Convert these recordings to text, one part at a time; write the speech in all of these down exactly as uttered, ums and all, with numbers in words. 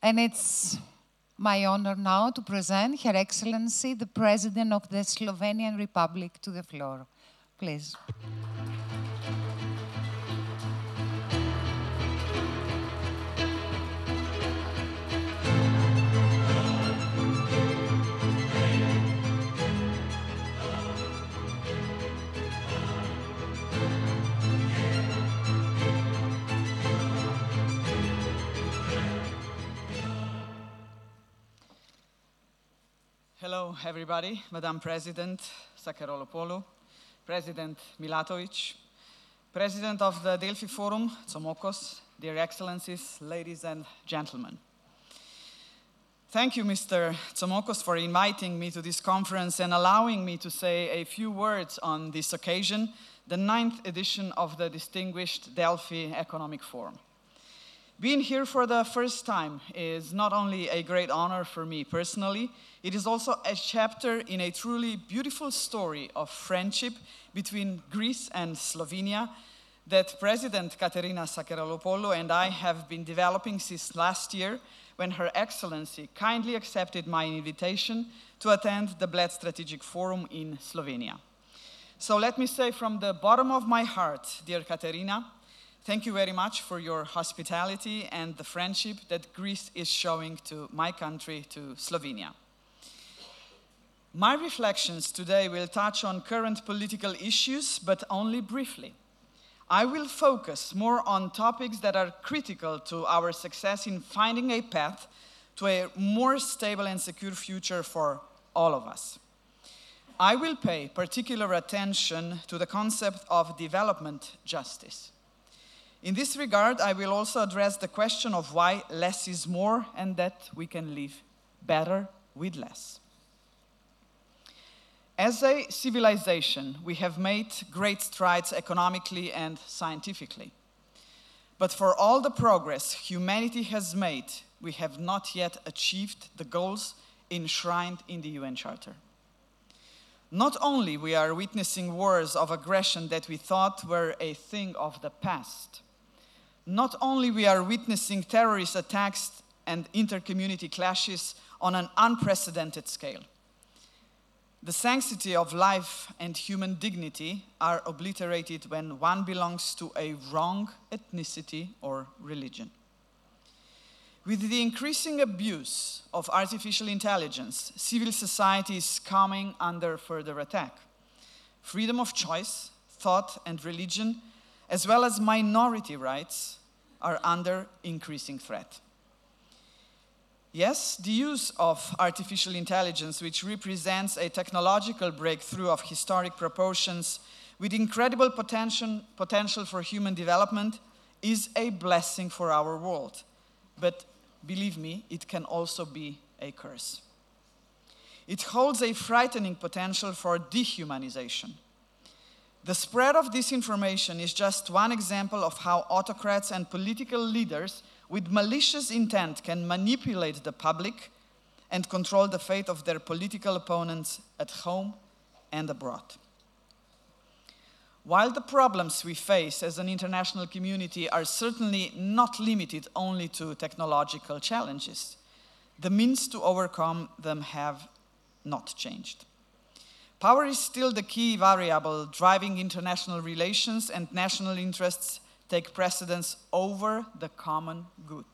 And it's my honor now to present Her Excellency, the President of the Slovenian Republic, to the floor. Please. Hello, everybody. Madam President Sakeropoulou, President Milatovic, President of the Delphi Forum, Tsomokos, dear Excellencies, ladies and gentlemen. Thank you, Mister Tsomokos, for inviting me to this conference and allowing me to say a few words on this occasion, the ninth edition of the distinguished Delphi Economic Forum. Being here for the first time is not only a great honor for me personally, it is also a chapter in a truly beautiful story of friendship between Greece and Slovenia that President Katerina Sakeropoulou and I have been developing since last year when Her Excellency kindly accepted my invitation to attend the Bled Strategic Forum in Slovenia. So let me say from the bottom of my heart, dear Katerina, thank you very much for your hospitality and the friendship that Greece is showing to my country, to Slovenia. My reflections today will touch on current political issues, but only briefly. I will focus more on topics that are critical to our success in finding a path to a more stable and secure future for all of us. I will pay particular attention to the concept of development justice. In this regard, I will also address the question of why less is more and that we can live better with less. As a civilization, we have made great strides economically and scientifically. But for all the progress humanity has made, we have not yet achieved the goals enshrined in the U N Charter. Not only we are witnessing wars of aggression that we thought were a thing of the past, not only we are witnessing terrorist attacks and inter-community clashes on an unprecedented scale. The sanctity of life and human dignity are obliterated when one belongs to a wrong ethnicity or religion. With the increasing abuse of artificial intelligence, civil society is coming under further attack. Freedom of choice, thought, and religion, as well as minority rights, are under increasing threat. Yes, the use of artificial intelligence, which represents a technological breakthrough of historic proportions with incredible potential, potential for human development, is a blessing for our world. But believe me, it can also be a curse. It holds a frightening potential for dehumanization. The spread of disinformation is just one example of how autocrats and political leaders with malicious intent can manipulate the public and control the fate of their political opponents at home and abroad. While the problems we face as an international community are certainly not limited only to technological challenges, the means to overcome them have not changed. Power is still the key variable driving international relations, and national interests take precedence over the common good.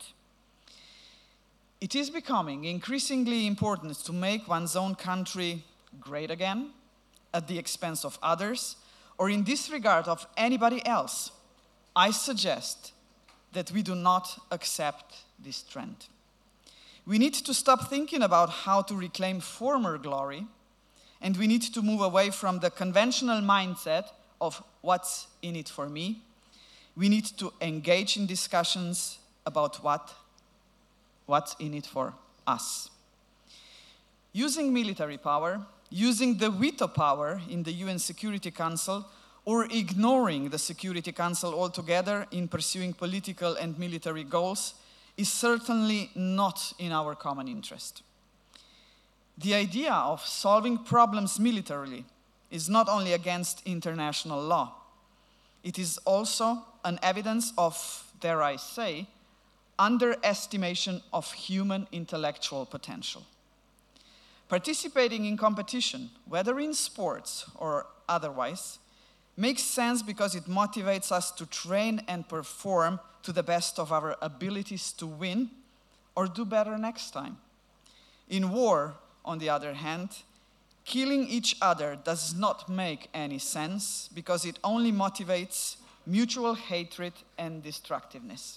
It is becoming increasingly important to make one's own country great again at the expense of others, or in disregard of anybody else. I suggest that we do not accept this trend. We need to stop thinking about how to reclaim former glory, and we need to move away from the conventional mindset of what's in it for me. We need to engage in discussions about what, what's in it for us. Using military power, using the veto power in the U N Security Council, or ignoring the Security Council altogether in pursuing political and military goals is certainly not in our common interest. The idea of solving problems militarily is not only against international law, it is also an evidence of, dare I say, underestimation of human intellectual potential. Participating in competition, whether in sports or otherwise, makes sense because it motivates us to train and perform to the best of our abilities to win or do better next time. In war, on the other hand, killing each other does not make any sense because it only motivates mutual hatred and destructiveness.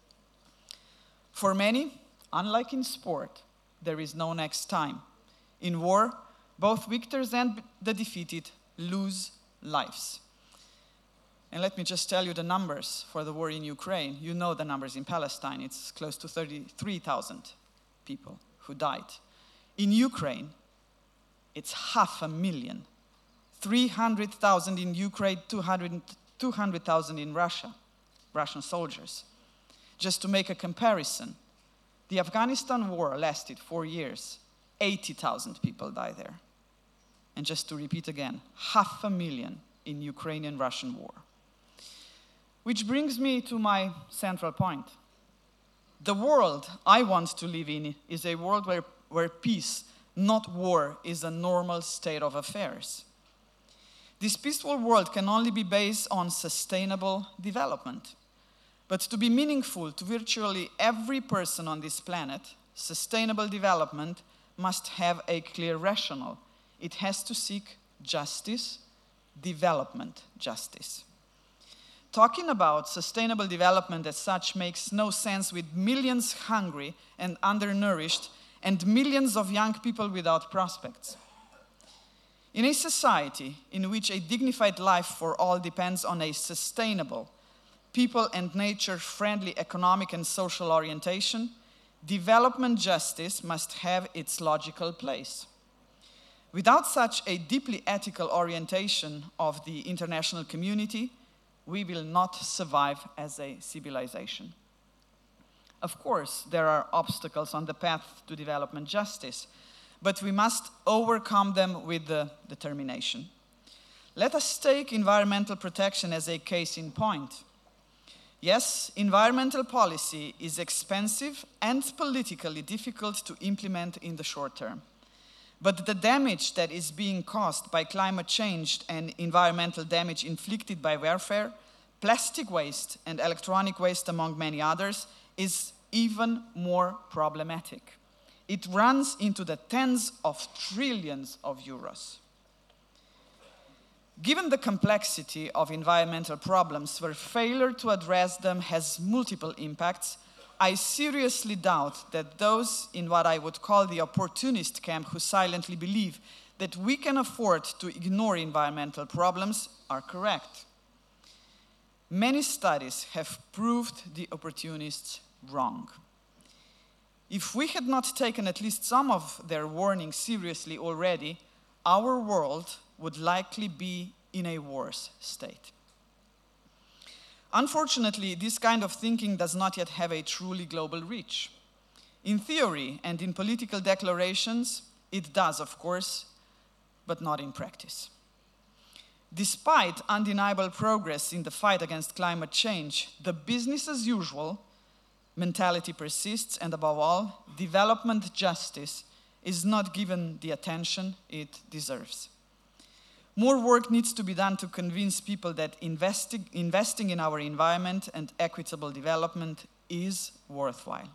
For many, unlike in sport, there is no next time. In war, both victors and the defeated lose lives. And let me just tell you the numbers for the war in Ukraine. You know the numbers in Palestine. It's close to thirty-three thousand people who died. In Ukraine, it's half a million. three hundred thousand in Ukraine, two hundred thousand in Russia, Russian soldiers. Just to make a comparison, the Afghanistan war lasted four years. eighty thousand people died there. And just to repeat again, half a million in Ukrainian-Russian war. Which brings me to my central point. The world I want to live in is a world where, where peace, not war, is a normal state of affairs. This peaceful world can only be based on sustainable development. But to be meaningful to virtually every person on this planet, sustainable development must have a clear rationale. It has to seek justice, development justice. Talking about sustainable development as such makes no sense with millions hungry and undernourished and millions of young people without prospects. In a society in which a dignified life for all depends on a sustainable, people and nature-friendly economic and social orientation, development justice must have its logical place. Without such a deeply ethical orientation of the international community, we will not survive as a civilization. Of course, there are obstacles on the path to development justice, but we must overcome them with the determination. Let us take environmental protection as a case in point. Yes, environmental policy is expensive and politically difficult to implement in the short term. But the damage that is being caused by climate change and environmental damage inflicted by warfare, plastic waste and electronic waste, among many others, is even more problematic. It runs into the tens of trillions of euros. Given the complexity of environmental problems, where failure to address them has multiple impacts, I seriously doubt that those in what I would call the opportunist camp who silently believe that we can afford to ignore environmental problems are correct. Many studies have proved the opportunists wrong. If we had not taken at least some of their warnings seriously already, our world would likely be in a worse state. Unfortunately, this kind of thinking does not yet have a truly global reach. In theory and in political declarations, it does, of course, but not in practice. Despite undeniable progress in the fight against climate change, the business as usual mentality persists, and above all, development justice is not given the attention it deserves. More work needs to be done to convince people that investing, investing in our environment and equitable development is worthwhile.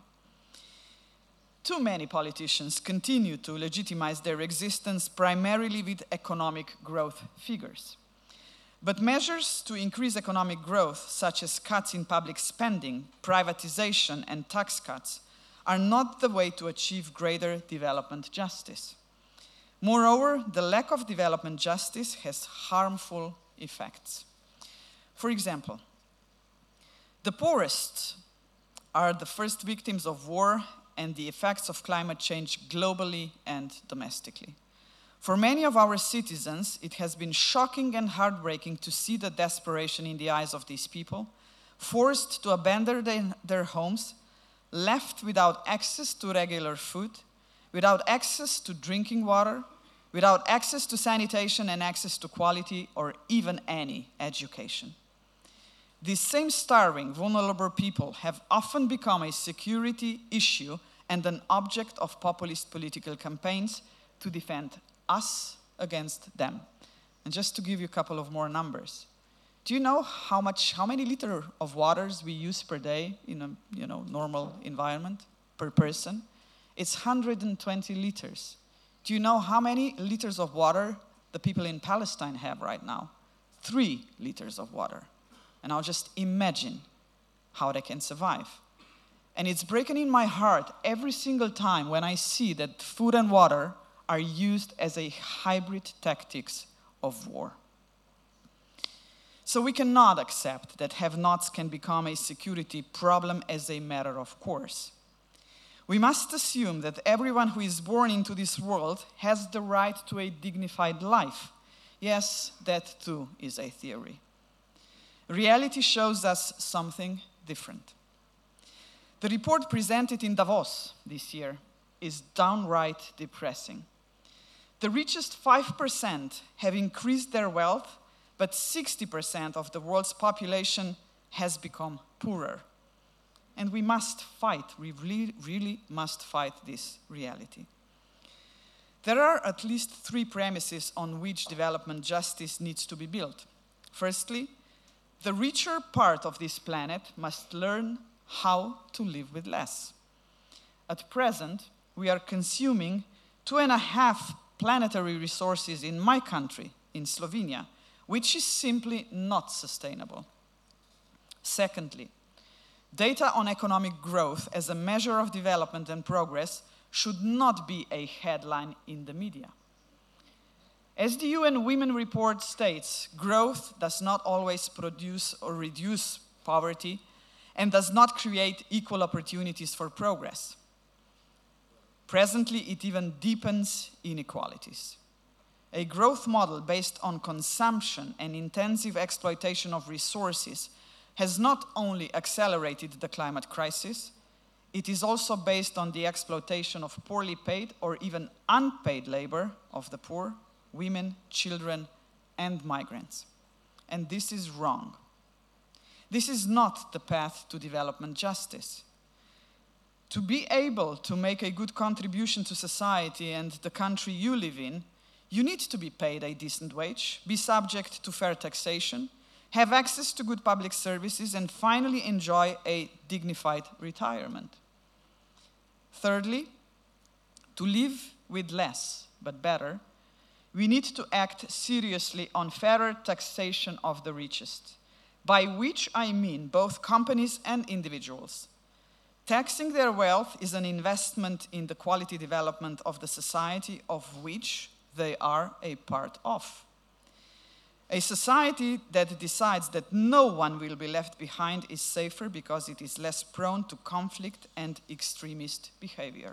Too many politicians continue to legitimize their existence primarily with economic growth figures. But measures to increase economic growth, such as cuts in public spending, privatization, and tax cuts, are not the way to achieve greater development justice. Moreover, the lack of development justice has harmful effects. For example, the poorest are the first victims of war and the effects of climate change globally and domestically. For many of our citizens, it has been shocking and heartbreaking to see the desperation in the eyes of these people, forced to abandon their, their homes, left without access to regular food, without access to drinking water, without access to sanitation and access to quality or even any education. these same starving, vulnerable people have often become a security issue and an object of populist political campaigns to defend us against them. And just to give you a couple of more numbers. Do you know how much, how many liters of waters we use per day in a you know, normal environment per person? It's one hundred twenty liters. Do you know how many liters of water the people in Palestine have right now? Three liters of water. And I'll just imagine how they can survive. And it's breaking in my heart every single time when I see that food and water are used as a hybrid tactics of war. So we cannot accept that have-nots can become a security problem as a matter of course. We must assume that everyone who is born into this world has the right to a dignified life. Yes, that too is a theory. Reality shows us something different. The report presented in Davos this year is downright depressing. The richest five percent have increased their wealth, but sixty percent of the world's population has become poorer. And we must fight, we really, really must fight this reality. There are at least three premises on which development justice needs to be built. Firstly, the richer part of this planet must learn how to live with less. At present, we are consuming two and a half planetary resources in my country, in Slovenia, which is simply not sustainable. Secondly, data on economic growth as a measure of development and progress should not be a headline in the media. As the U N Women Report states, growth does not always produce or reduce poverty and does not create equal opportunities for progress. Presently, it even deepens inequalities. A growth model based on consumption and intensive exploitation of resources has not only accelerated the climate crisis, it is also based on the exploitation of poorly paid or even unpaid labor of the poor, women, children, and migrants. And this is wrong. This is not the path to development justice. To be able to make a good contribution to society and the country you live in, you need to be paid a decent wage, be subject to fair taxation, have access to good public services, and finally enjoy a dignified retirement. Thirdly, to live with less but better, we need to act seriously on fairer taxation of the richest, by which I mean both companies and individuals. Taxing their wealth is an investment in the quality development of the society of which they are a part of. A society that decides that no one will be left behind is safer because it is less prone to conflict and extremist behavior.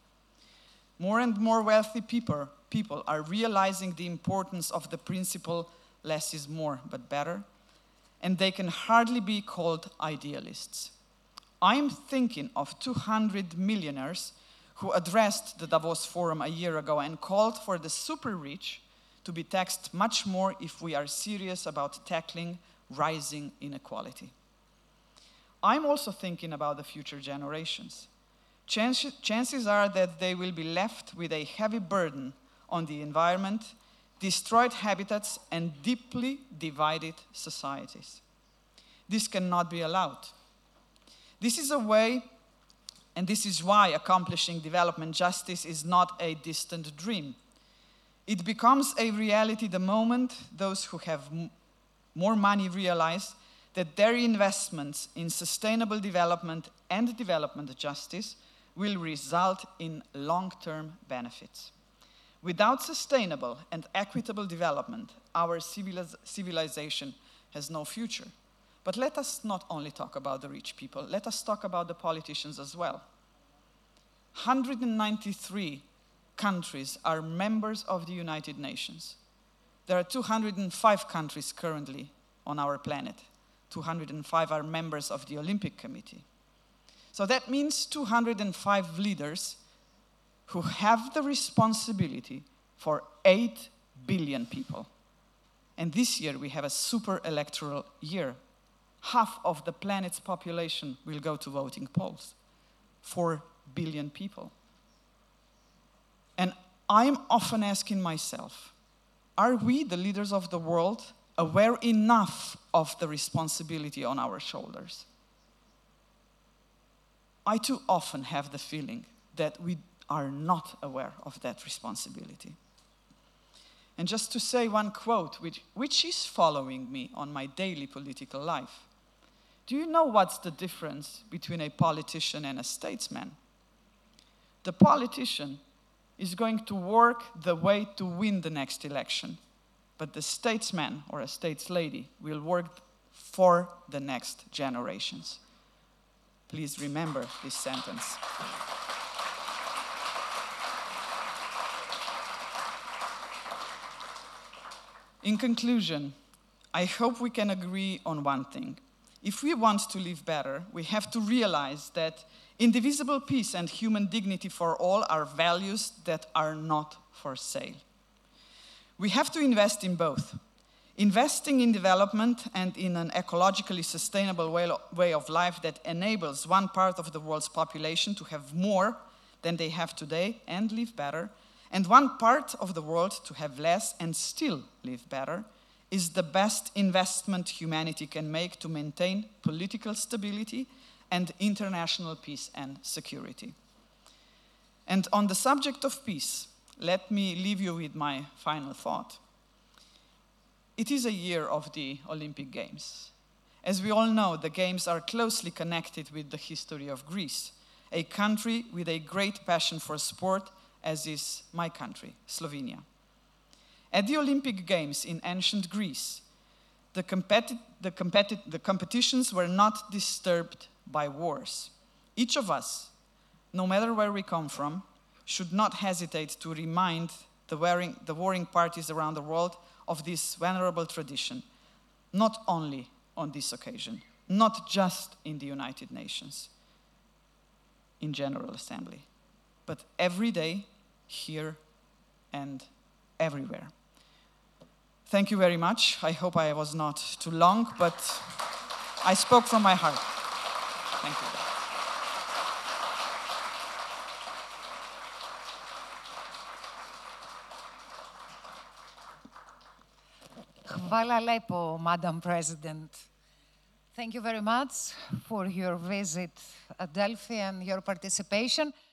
More and more wealthy people, people are realizing the importance of the principle less is more but better, and they can hardly be called idealists. I'm thinking of two hundred millionaires who addressed the Davos Forum a year ago and called for the super rich to be taxed much more if we are serious about tackling rising inequality. I'm also thinking about the future generations. Chances, chances are that they will be left with a heavy burden on the environment, destroyed habitats, and deeply divided societies. This cannot be allowed. This is a way, and this is why accomplishing development justice is not a distant dream. It becomes a reality the moment those who have m- more money realize that their investments in sustainable development and development justice will result in long-term benefits. Without sustainable and equitable development, our civiliz- civilization has no future. But let us not only talk about the rich people, let us talk about the politicians as well. one hundred ninety-three countries are members of the United Nations. There are two hundred five countries currently on our planet. two hundred five are members of the Olympic Committee. So that means two hundred five leaders who have the responsibility for eight billion people. And this year we have a super electoral year. half of the planet's population will go to voting polls. Four billion people. And I'm often asking myself, are we, the leaders of the world, aware enough of the responsibility on our shoulders? I too often have the feeling that we are not aware of that responsibility. And just to say one quote, which, which is following me on my daily political life. Do you know what's the difference between a politician and a statesman? The politician is going to work the way to win the next election, but the statesman or a stateslady will work for the next generations. Please remember this sentence. In conclusion, I hope we can agree on one thing. If we want to live better, we have to realize that indivisible peace and human dignity for all are values that are not for sale. We have to invest in both. Investing in development and in an ecologically sustainable way of life that enables one part of the world's population to have more than they have today and live better, and one part of the world to have less and still live better, is the best investment humanity can make to maintain political stability and international peace and security. And on the subject of peace, let me leave you with my final thought. It is a year of the Olympic Games. As we all know, the Games are closely connected with the history of Greece, a country with a great passion for sport, as is my country, Slovenia. At the Olympic Games in ancient Greece, the, competi the, competi the competitions were not disturbed by wars. Each of us, no matter where we come from, should not hesitate to remind the warring, the warring parties around the world of this venerable tradition, not only on this occasion, not just in the United Nations, in General Assembly, but every day, here and everywhere. Thank you very much. I hope I was not too long, but I spoke from my heart. Thank you. Hvala lepo, Madam President. Thank you very much for your visit at Delphi and your participation.